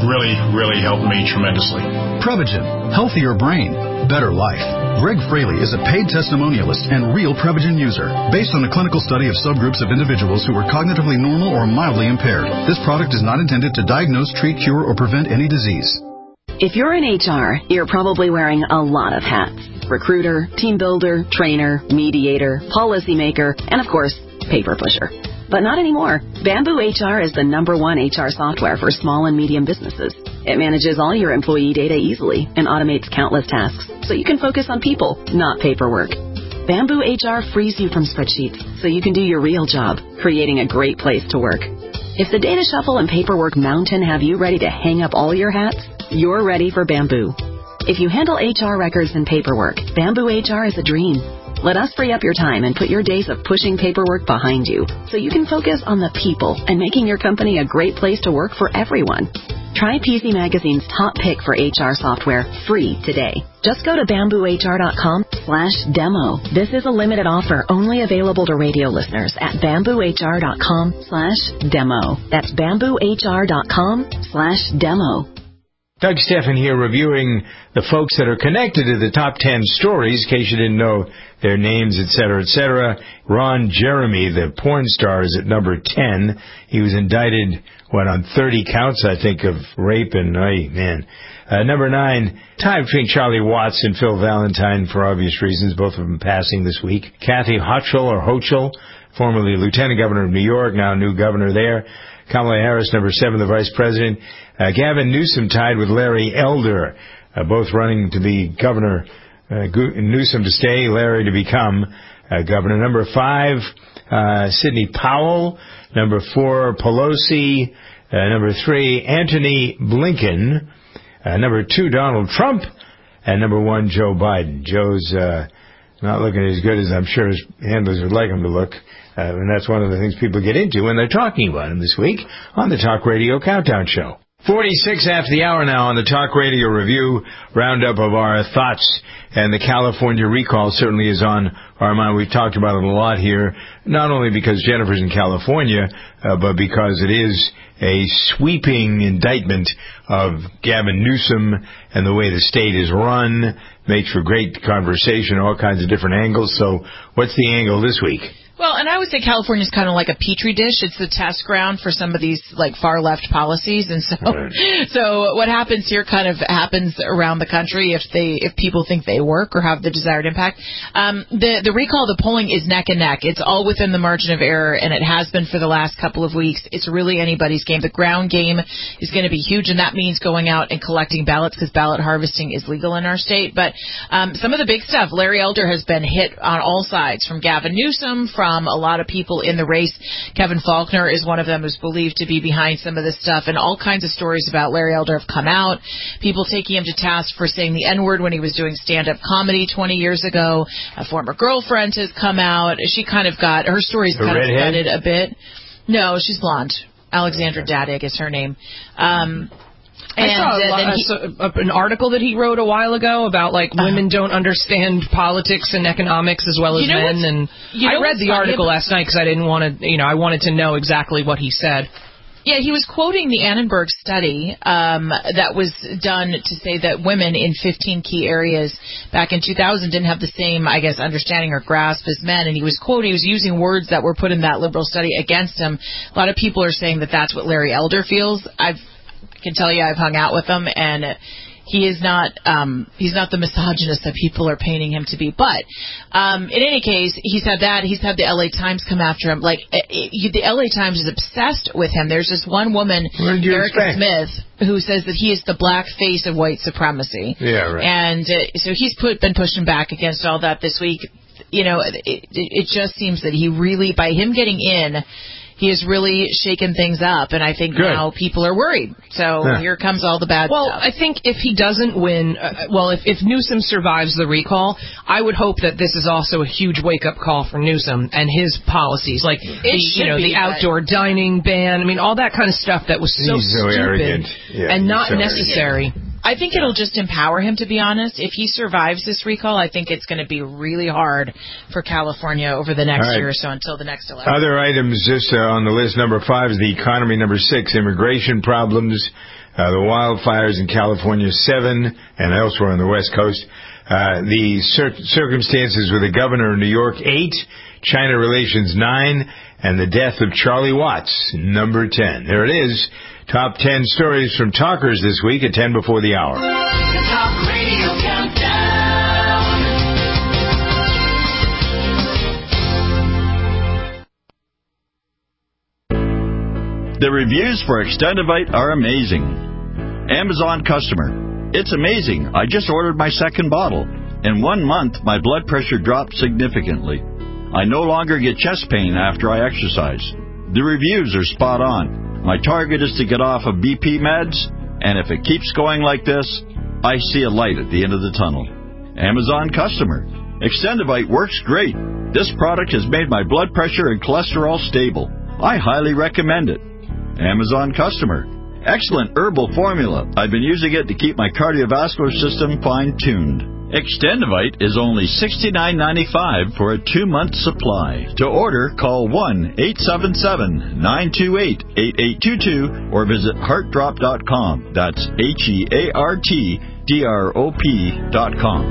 really, really helped me tremendously. Prevagen, healthier brain, better life. Greg Fraley is a paid testimonialist and real Prevagen user, based on a clinical study of subgroups of individuals who were cognitively normal or mildly impaired. This product is not intended to diagnose, treat, cure, or prevent any disease. If you're in H R, you're probably wearing a lot of hats. Recruiter, team builder, trainer, mediator, policymaker, and of course, paper pusher. But not anymore. Bamboo H R is the number one H R software for small and medium businesses. It manages all your employee data easily and automates countless tasks, so you can focus on people, not paperwork. Bamboo H R frees you from spreadsheets, so you can do your real job, creating a great place to work. If the data shuffle and paperwork mountain have you ready to hang up all your hats, you're ready for Bamboo. If you handle H R records and paperwork, Bamboo H R is a dream. Let us free up your time and put your days of pushing paperwork behind you, so you can focus on the people and making your company a great place to work for everyone. Try P C Magazine's top pick for H R software free today. Just go to bamboo h r dot com slash demo. This is a limited offer only available to radio listeners at bamboo h r dot com slash demo. That's bamboo h r dot com slash demo. Doug Steffen here, reviewing the folks that are connected to the top ten stories, in case you didn't know their names, et cetera, et cetera. Ron Jeremy, the porn star, is at number ten. He was indicted, what, on thirty counts, I think, of rape and, oh, man. Uh, number nine, tie between Charlie Watts and Phil Valentine for obvious reasons, both of them passing this week. Kathy Hochul, or Hochul, formerly Lieutenant Governor of New York, now new governor there. Kamala Harris, number seven, the Vice President. Uh, Gavin Newsom tied with Larry Elder, uh, both running to be governor. Uh, Newsom to stay, Larry to become uh, governor. Number five, uh, Sidney Powell. Number four, Pelosi. Uh, number three, Antony Blinken. Uh, number two, Donald Trump. And number one, Joe Biden. Joe's uh, not looking as good as I'm sure his handlers would like him to look. Uh, and that's one of the things people get into when they're talking about him this week on the Talk Radio Countdown Show. forty-six after the hour now on the Talk Radio Review roundup of our thoughts. And the California recall certainly is on our mind. We've talked about it a lot here, not only because Jennifer's in California, uh, but because it is a sweeping indictment of Gavin Newsom and the way the state is run. Makes for great conversation, all kinds of different angles. So what's the angle this week? Well, and I would say California is kind of like a petri dish. It's the test ground for some of these like far left policies, and so right. so what happens here kind of happens around the country if they if people think they work or have the desired impact. Um, the the recall, the polling is neck and neck. It's all within the margin of error, and it has been for the last couple of weeks. It's really anybody's game. The ground game is going to be huge, and that means going out and collecting ballots because ballot harvesting is legal in our state. But um, some of the big stuff, Larry Elder has been hit on all sides, from Gavin Newsom, from From a lot of people in the race. Kevin Faulconer is one of them who's believed to be behind some of this stuff, and all kinds of stories about Larry Elder have come out. People taking him to task for saying the N-word when he was doing stand-up comedy twenty years ago. A former girlfriend has come out. She kind of got, her story's The kind redhead? of gutted a bit. No, she's blonde. Alexandra Daddick is her name. Um... I And, saw a, uh, lot- then he, I saw an article that he wrote a while ago about like uh, women don't understand politics and economics as well as You know men, what's- and you know I read what's the funny article about- last night because I didn't want to, you know, I wanted to know exactly what he said. Yeah, he was quoting the Annenberg study um, that was done to say that women in fifteen key areas back in two thousand didn't have the same, I guess, understanding or grasp as men. And he was quoting, he was using words that were put in that liberal study against him. A lot of people are saying that that's what Larry Elder feels. I've I can tell you I've hung out with him, and he is not um, he's not the misogynist that people are painting him to be. But um, in any case, he's had that. He's had the L A Times come after him. Like it, it, the L A Times is obsessed with him. There's this one woman, Erica Smith, who says that he is the black face of white supremacy. Yeah, right. And uh, so he's put been pushing back against all that this week. You know, it, it, it just seems that he really, by him getting in, he has really shaken things up, and I think Good. now people are worried. So Yeah. here comes all the bad Well, stuff. I think if he doesn't win, uh, well, if, if Newsom survives the recall, I would hope that this is also a huge wake-up call for Newsom and his policies, like the, should you know, be, the but- outdoor dining ban. I mean, all that kind of stuff that was so He's so stupid arrogant. Yeah, and he's not so necessary. I think it'll just empower him, to be honest. If he survives this recall, I think it's going to be really hard for California over the next All right. year or so until the next election. Other items just uh, on the list. Number five is the economy. Number six, immigration problems. Uh, the wildfires in California, seven, and elsewhere on the West Coast. Uh, the cir- circumstances with the governor of New York, eight. China relations, nine. And the death of Charlie Watts, number ten. There it is. Top ten stories from talkers this week at ten before the hour. The Talk Radio Countdown. The reviews for Extendivite are amazing. Amazon customer. It's amazing. I just ordered my second bottle. In one month, my blood pressure dropped significantly. I no longer get chest pain after I exercise. The reviews are spot on. My target is to get off of B P meds, and if it keeps going like this, I see a light at the end of the tunnel. Amazon customer. Extendivite works great. This product has made my blood pressure and cholesterol stable. I highly recommend it. Amazon customer. Excellent herbal formula. I've been using it to keep my cardiovascular system fine-tuned. Extendivite is only sixty-nine ninety-five for a two-month supply. To order, call one eight seven seven, nine two eight, eight eight two two or visit heart drop dot com. That's H E A R T D R O P dot com.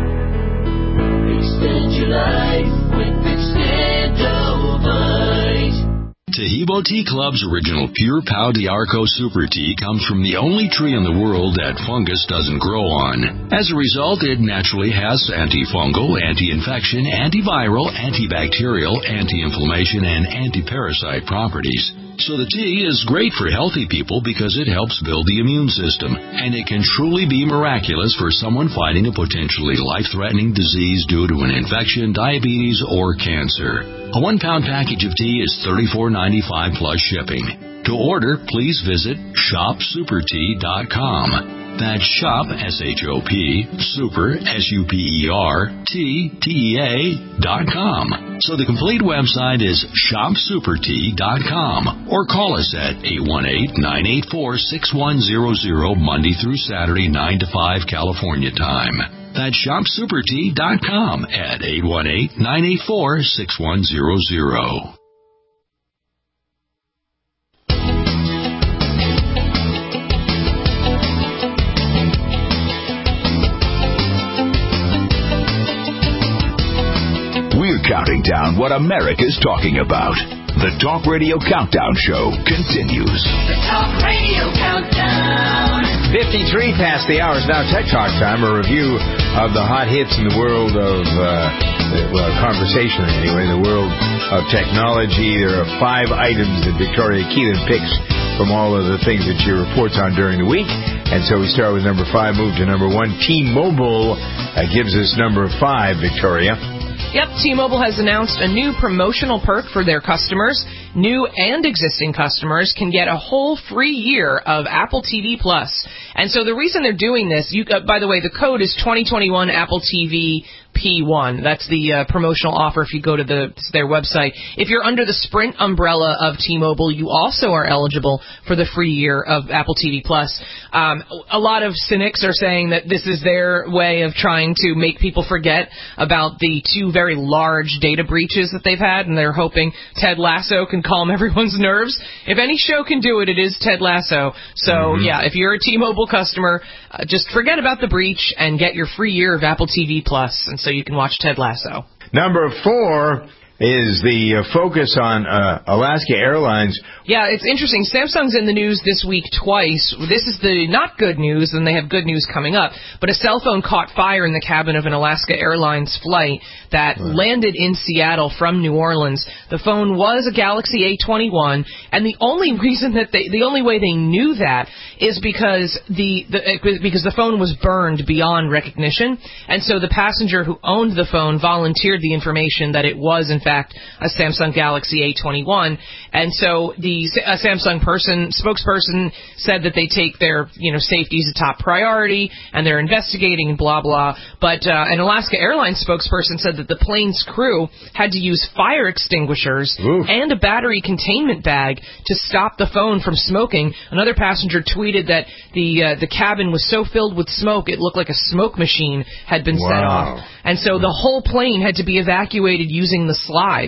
Extend your life with Extendivite. Tahibo Tea Club's original Pure Pau d'Arco Super Tea comes from the only tree in the world that fungus doesn't grow on. As a result, it naturally has antifungal, anti-infection, antiviral, antibacterial, anti-inflammation, and anti-parasite properties. So the tea is great for healthy people because it helps build the immune system, and it can truly be miraculous for someone fighting a potentially life-threatening disease due to an infection, diabetes, or cancer. A one-pound package of tea is thirty-four ninety-five plus shipping. To order, please visit shop super tea dot com. That's shop, S H O P, super, S U P E R, T, T E A, dot com. So the complete website is shop super tea dot com or call us at eight one eight, nine eight four, six one zero zero Monday through Saturday, nine to five California time. That's shop super tea dot com at eight one eight, nine eight four, six one zero zero. We're counting down what America's talking about. The Talk Radio Countdown Show continues. The Talk Radio Countdown. fifty-three past the hours now. Tech Talk time, a review of the hot hits in the world of, uh, well, conversation anyway, the world of technology. There are five items that Victoria Keelan picks from all of the things that she reports on during the week. And so we start with number five, move to number one. T-Mobile uh, gives us number five, Victoria. Yep, T-Mobile has announced a new promotional perk for their customers. New and existing customers can get a whole free year of Apple T V Plus. And so the reason they're doing this, you, uh, by the way, the code is twenty twenty-one Apple T V P one. That's the uh, promotional offer if you go to the to their website. If you're under the Sprint umbrella of T-Mobile, you also are eligible for the free year of Apple T V Plus. Um, a lot of cynics are saying that this is their way of trying to make people forget about the two very large data breaches that they've had, and they're hoping Ted Lasso can calm everyone's nerves. If any show can do it, it is Ted Lasso. So, mm-hmm. yeah, if you're a T-Mobile customer, uh, just forget about the breach and get your free year of Apple T V Plus, and so you can watch Ted Lasso. Number four is the uh, focus on uh, Alaska Airlines. Yeah, it's interesting. Samsung's in the news this week twice. This is the not good news, and they have good news coming up. But a cell phone caught fire in the cabin of an Alaska Airlines flight that right. landed in Seattle from New Orleans. The phone was a Galaxy A twenty-one, and the only reason that they, the only way they knew that is because the, the because the phone was burned beyond recognition, and so the passenger who owned the phone volunteered the information that it was in fact a Samsung Galaxy A twenty-one, and so the a Samsung person spokesperson said that they take their you know safety as a top priority and they're investigating and blah blah. But uh, an Alaska Airlines spokesperson said that the plane's crew had to use fire extinguishers Oof. and a battery containment bag to stop the phone from smoking. Another passenger tweeted that the uh, the cabin was so filled with smoke it looked like a smoke machine had been wow. set off, and so the whole plane had to be evacuated using the slides.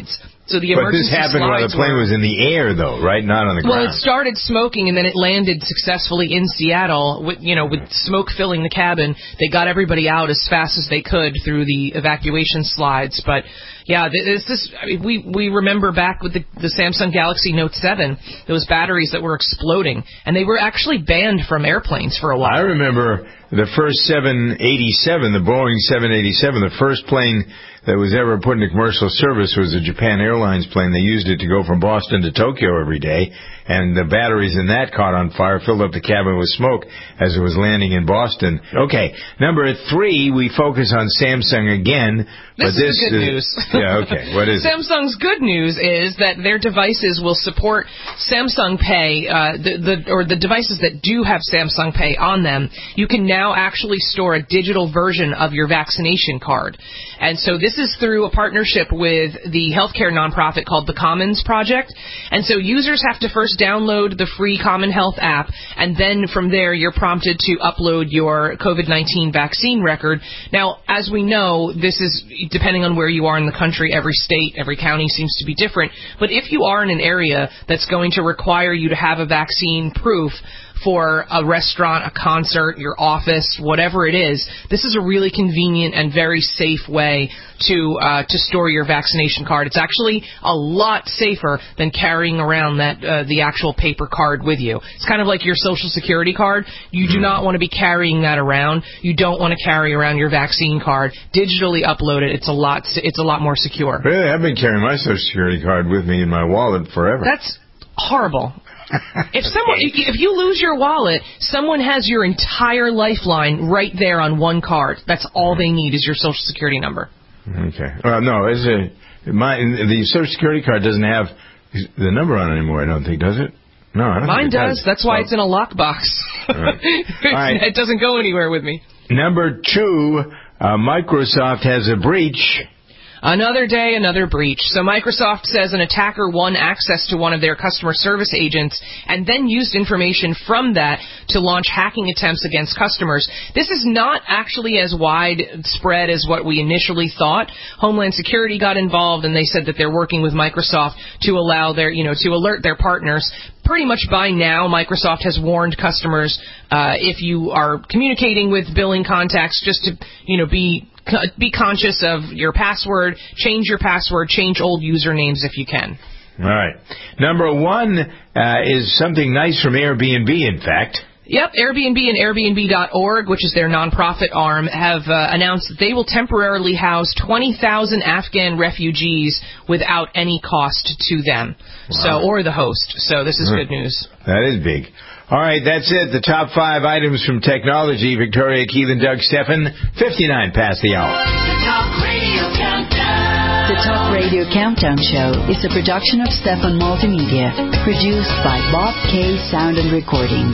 So the but this emergency happened while the slides plane were- was in the air, though, right? Not on the Well, ground. it started smoking, and then it landed successfully in Seattle. With you know, with smoke filling the cabin, they got everybody out as fast as they could through the evacuation slides. But yeah, this is. I mean, we we remember back with the, the Samsung Galaxy Note seven, those batteries that were exploding, and they were actually banned from airplanes for a while. I remember the first seven eighty-seven, the Boeing seven eighty-seven, the first plane that was ever put into commercial service was a Japan Airlines plane. They used it to go from Boston to Tokyo every day, and the batteries in that caught on fire, filled up the cabin with smoke as it was landing in Boston. Okay, number three, we focus on Samsung again. This but is this the good is, news. Yeah, okay. What is it? Samsung's good news is that their devices will support Samsung Pay, uh, the, the or the devices that do have Samsung Pay on them. You can now actually store a digital version of your vaccination card. And so this is through a partnership with the healthcare nonprofit called the Commons Project. And so users have to first download the free Common Health app, and then from there you're prompted to upload your COVID nineteen vaccine record. Now, as we know, this is depending on where you are in the country. Every state, every county seems to be different. But if you are in an area that's going to require you to have a vaccine proof for a restaurant, a concert, your office, whatever it is, this is a really convenient and very safe way to uh, to store your vaccination card. It's actually a lot safer than carrying around that uh, the actual paper card with you. It's kind of like your Social Security card. You do not want to be carrying that around. You don't want to carry around your vaccine card. Digitally upload it. It's a lot. It's a lot more secure. Really, I've been carrying my Social Security card with me in my wallet forever. That's horrible. If someone, if you, if you lose your wallet, someone has your entire lifeline right there on one card. That's all they need is your Social Security number. Okay. Well, no, it's a, my, the Social Security card doesn't have the number on it anymore, I don't think, does it? No, I don't Mine think it does. does. That's why Oh. it's in a lockbox. Right. All right. It doesn't go anywhere with me. Number two, uh, Microsoft has a breach. Another day, another breach. So Microsoft says an attacker won access to one of their customer service agents and then used information from that to launch hacking attempts against customers. This is not actually as widespread as what we initially thought. Homeland Security got involved, and they said that they're working with Microsoft to allow their, you know, to alert their partners. Pretty much by now, Microsoft has warned customers uh, if you are communicating with billing contacts, just to, you know, be be conscious of your password, change your password, change old usernames if you can. All right. Number one uh, is something nice from Airbnb, in fact. Yep, Airbnb and Airbnb dot org, which is their nonprofit arm, have uh, announced that they will temporarily house twenty thousand Afghan refugees without any cost to them, Wow. so or the host. So this is Hmm. good news. That is big. All right, that's it. The top five items from technology. Victoria, Keelan, Doug, Stefan, fifty-nine past the hour. The Talk Radio Countdown. The Talk Radio Countdown Show is a production of Stefan Multimedia, produced by Bob K. Sound and Recording.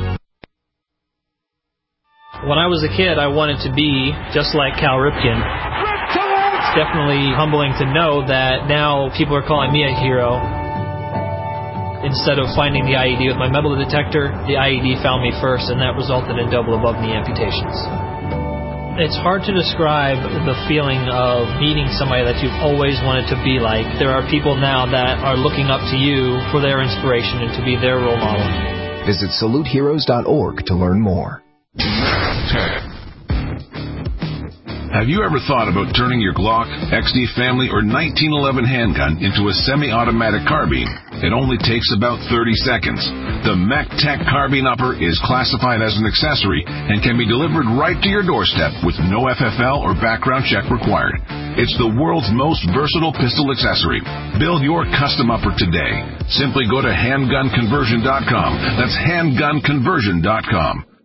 When I was a kid, I wanted to be just like Cal Ripken. It's definitely humbling to know that now people are calling me a hero. Instead of finding the I E D with my metal detector, the I E D found me first, and that resulted in double above knee amputations. It's hard to describe the feeling of meeting somebody that you've always wanted to be like. There are people now that are looking up to you for their inspiration and to be their role model. Visit salute heroes dot org to learn more. Have you ever thought about turning your Glock, X D Family, or nineteen eleven handgun into a semi-automatic carbine? It only takes about thirty seconds. The MacTech Carbine Upper is classified as an accessory and can be delivered right to your doorstep with no F F L or background check required. It's the world's most versatile pistol accessory. Build your custom upper today. Simply go to handgun conversion dot com. That's handgun conversion dot com.